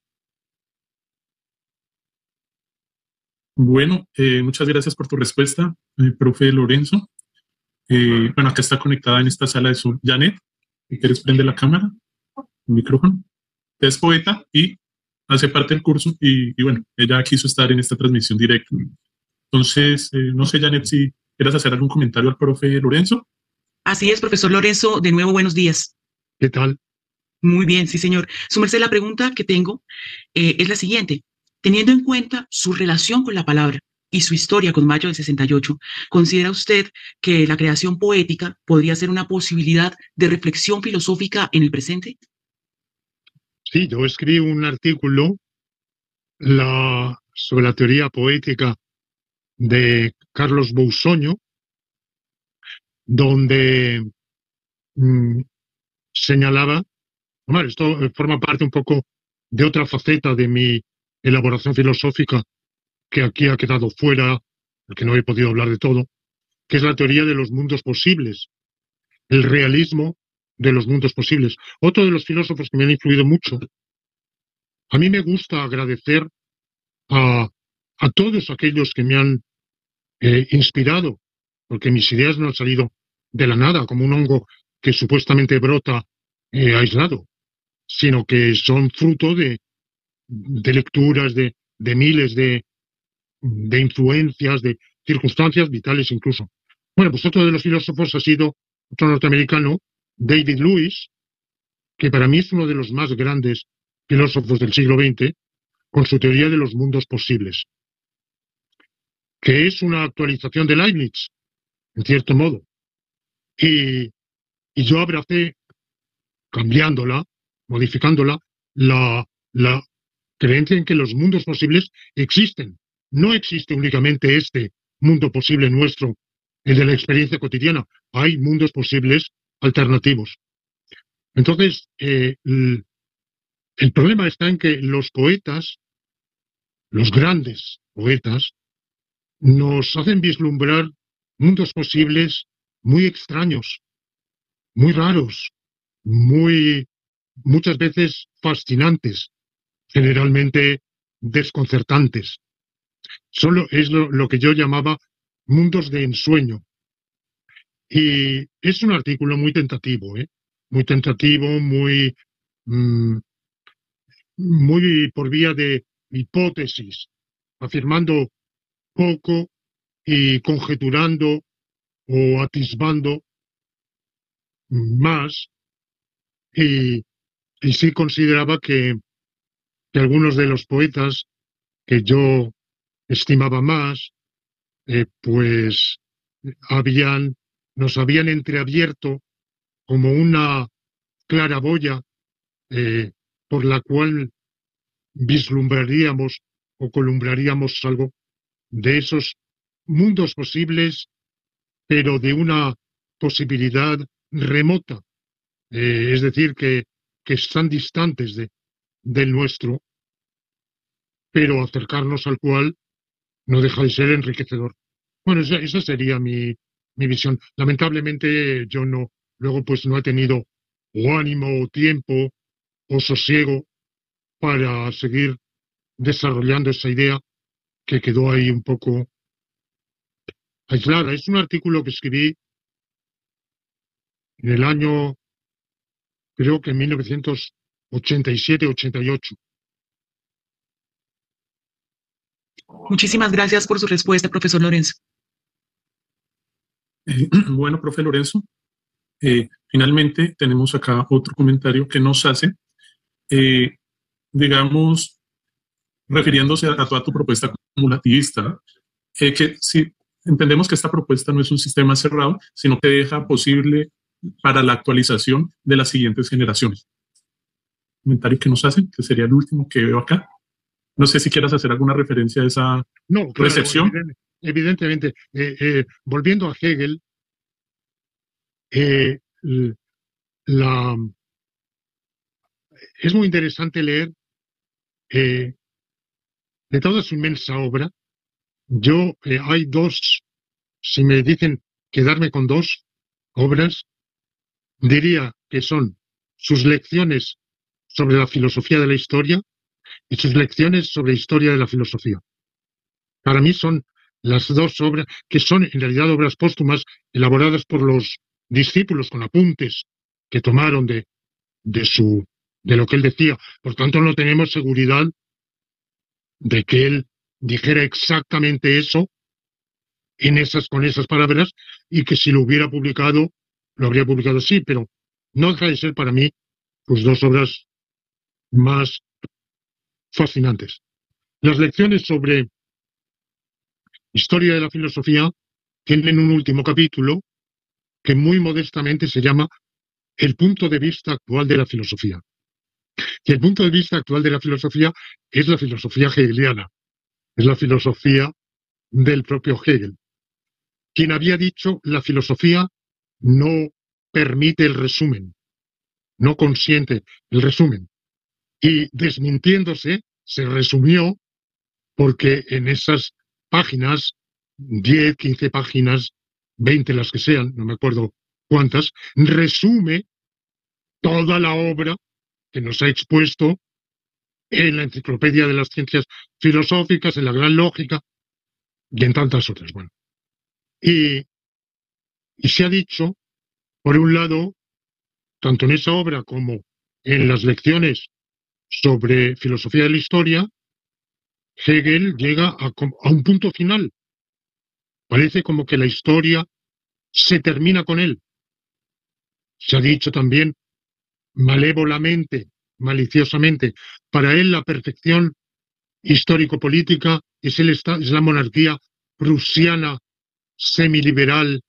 Speaker 2: Bueno, muchas gracias por tu respuesta, profe Lorenzo. Bueno, acá está conectada en esta sala de Zoom Janet. Si quieres, prende la cámara, el micrófono. Es poeta y hace parte del curso y bueno, ella quiso estar en esta transmisión directa. Entonces, no sé, Janet, si quieres hacer algún comentario al profe Lorenzo.
Speaker 4: Así es, profesor Lorenzo, de nuevo buenos días.
Speaker 3: ¿Qué tal?
Speaker 4: Muy bien, sí, señor. Su merced, la pregunta que tengo es la siguiente. Teniendo en cuenta su relación con la palabra y su historia con Mayo del 68, ¿considera usted que la creación poética podría ser una posibilidad de reflexión filosófica en el presente?
Speaker 3: Sí, yo escribí un artículo sobre la teoría poética de Carlos Bousoño, donde señalaba, bueno, esto forma parte un poco de otra faceta de mi elaboración filosófica que aquí ha quedado fuera, porque no he podido hablar de todo, que es la teoría de los mundos posibles, el realismo de los mundos posibles. Otro de los filósofos que me han influido mucho. A mí me gusta agradecer a todos aquellos que me han inspirado, porque mis ideas no han salido de la nada, como un hongo que supuestamente brota aislado, sino que son fruto de lecturas, de miles de influencias, de circunstancias vitales incluso. Bueno, pues otro de los filósofos ha sido otro norteamericano, David Lewis, que para mí es uno de los más grandes filósofos del siglo XX, con su teoría de los mundos posibles, que es una actualización de Leibniz, en cierto modo. Y yo abracé, cambiándola, modificándola, la creencia en que los mundos posibles existen. No existe únicamente este mundo posible nuestro, el de la experiencia cotidiana. Hay mundos posibles alternativos. Entonces, el problema está en que los poetas, los grandes poetas, nos hacen vislumbrar mundos posibles muy extraños, muy raros, muchas veces fascinantes, generalmente desconcertantes. Solo es lo que yo llamaba mundos de ensueño. Y es un artículo muy tentativo, muy tentativo, muy por vía de hipótesis, afirmando poco y conjeturando o atisbando más. Y sí consideraba que algunos de los poetas que yo estimaba más, pues nos habían entreabierto como una claraboya por la cual vislumbraríamos o columbraríamos algo de esos mundos posibles, pero de una posibilidad remota, es decir, que están distantes del nuestro, pero acercarnos al cual no deja de ser enriquecedor. Bueno, esa sería mi visión. Lamentablemente yo luego pues no he tenido o ánimo o tiempo o sosiego para seguir desarrollando esa idea que quedó ahí un poco aislada. Es un artículo que escribí en el año, creo que en 1987-88.
Speaker 4: Muchísimas gracias por su respuesta, profesor Lorenzo.
Speaker 2: Bueno, profe Lorenzo, finalmente tenemos acá otro comentario que nos hace, digamos, refiriéndose a toda tu propuesta acumulativista, que si entendemos que esta propuesta no es un sistema cerrado, sino que deja posible para la actualización de las siguientes generaciones. Comentario que nos hacen, que sería el último que veo acá. No sé si quieras hacer alguna referencia a esa recepción.
Speaker 3: Evidentemente, volviendo a Hegel, es muy interesante leer de toda su inmensa obra. Hay dos, si me dicen quedarme con dos obras, diría que son sus lecciones sobre la filosofía de la historia y sus lecciones sobre historia de la filosofía. Para mí son las dos obras, que son en realidad obras póstumas elaboradas por los discípulos con apuntes que tomaron de lo que él decía. Por tanto, no tenemos seguridad de que él dijera exactamente eso con esas palabras, y que si lo hubiera publicado, lo habría publicado así, pero no deja de ser para mí pues dos obras más fascinantes. Las lecciones sobre historia de la filosofía tienen un último capítulo que muy modestamente se llama El punto de vista actual de la filosofía. Y el punto de vista actual de la filosofía es la filosofía hegeliana, es la filosofía del propio Hegel, quien había dicho: la filosofía no permite el resumen, no consiente el resumen. Y desmintiéndose, se resumió, porque en esas páginas, 10, 15 páginas, 20 las que sean, no me acuerdo cuántas, resume toda la obra que nos ha expuesto en la Enciclopedia de las Ciencias Filosóficas, en la Gran Lógica y en tantas otras. Bueno, y se ha dicho, por un lado, tanto en esa obra como en las lecciones sobre filosofía de la historia, Hegel llega a un punto final. Parece como que la historia se termina con él. Se ha dicho también malévolamente, maliciosamente, para él la perfección histórico-política es la monarquía prusiana semiliberal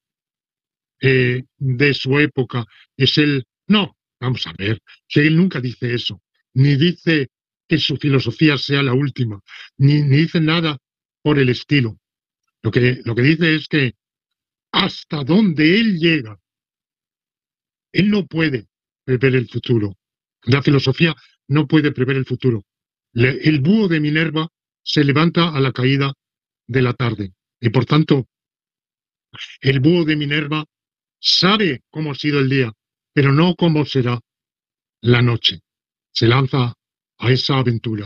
Speaker 3: de su época. No, vamos a ver, Hegel nunca dice eso, ni dice que su filosofía sea la última, ni dice nada por el estilo. Lo que dice es que hasta donde él llega, él no puede prever el futuro. La filosofía no puede prever el futuro. El búho de Minerva se levanta a la caída de la tarde y por tanto el búho de Minerva sabe cómo ha sido el día, pero no cómo será la noche. Se lanza a esa aventura.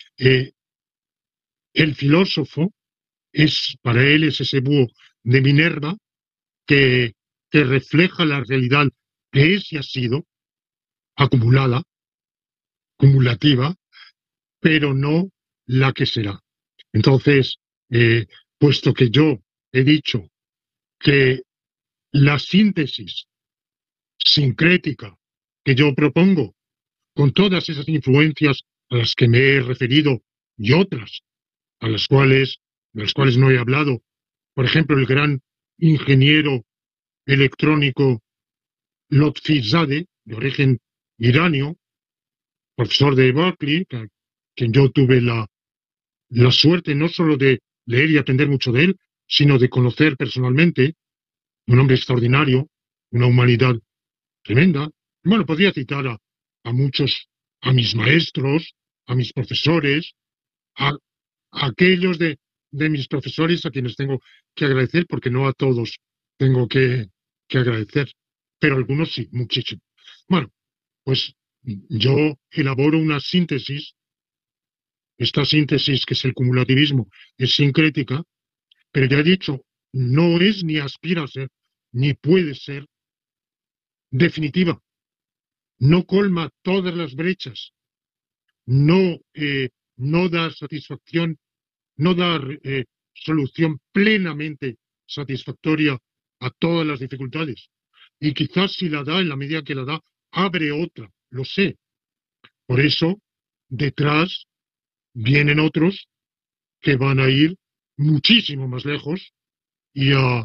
Speaker 3: El filósofo para él es ese búho de Minerva que refleja la realidad que es y ha sido acumulada, cumulativa, pero no la que será. Entonces, puesto que yo he dicho que la síntesis sincrética que yo propongo, con todas esas influencias a las que me he referido y otras de las cuales no he hablado, por ejemplo, el gran ingeniero electrónico Lotfizadeh, de origen iranio, profesor de Berkeley, quien yo tuve la suerte no solo de leer y aprender mucho de él, sino de conocer personalmente, un hombre extraordinario, una humanidad tremenda. Bueno, podría citar a muchos, a mis maestros, a mis profesores, a aquellos de mis profesores a quienes tengo que agradecer, porque no a todos tengo que agradecer, pero a algunos sí, muchísimo. Bueno, pues yo elaboro una síntesis. Esta síntesis, que es el cumulativismo, es sincrética, pero ya he dicho, no es ni aspira a ser, ni puede ser definitiva. No colma todas las brechas, no da satisfacción, no da solución plenamente satisfactoria a todas las dificultades. Y quizás si la da, en la medida que la da, abre otra, lo sé. Por eso, detrás vienen otros que van a ir muchísimo más lejos y a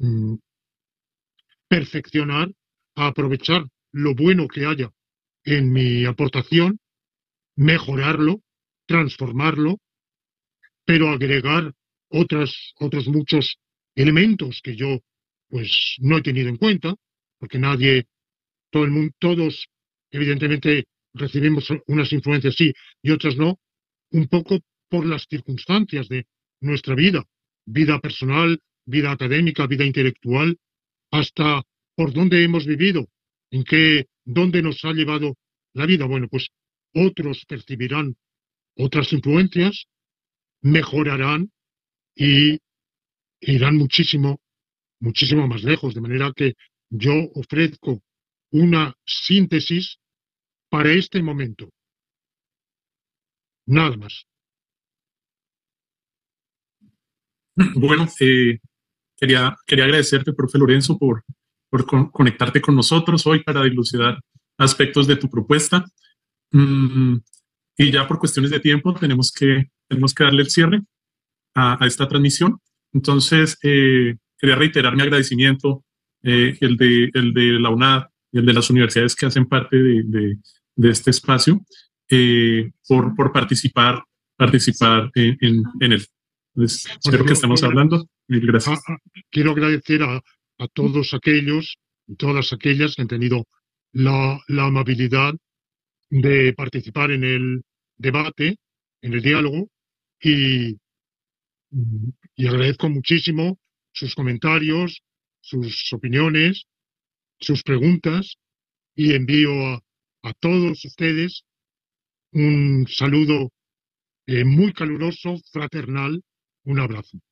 Speaker 3: perfeccionar, a aprovechar lo bueno que haya en mi aportación, mejorarlo, transformarlo, pero agregar otros muchos elementos que yo pues no he tenido en cuenta, porque todo el mundo, todos evidentemente recibimos unas influencias sí y otras no, un poco por las circunstancias de nuestra vida personal, vida académica, vida intelectual, hasta por dónde hemos vivido, dónde nos ha llevado la vida. Bueno, pues otros percibirán otras influencias, mejorarán y irán muchísimo más lejos, de manera que yo ofrezco una síntesis para este momento. Nada más.
Speaker 2: Bueno, quería agradecerte, profe Lorenzo, por conectarte con nosotros hoy para dilucidar aspectos de tu propuesta. Y ya por cuestiones de tiempo tenemos que darle el cierre a esta transmisión. Entonces, quería reiterar mi agradecimiento, el de la UNAD y el de las universidades que hacen parte de este espacio, por participar en él. Entonces, espero que estemos hablando. Mil gracias.
Speaker 3: Quiero agradecer a todos aquellos y todas aquellas que han tenido la amabilidad de participar en el debate, en el diálogo, y agradezco muchísimo sus comentarios, sus opiniones, sus preguntas, y envío a todos ustedes un saludo muy caluroso, fraternal, un abrazo.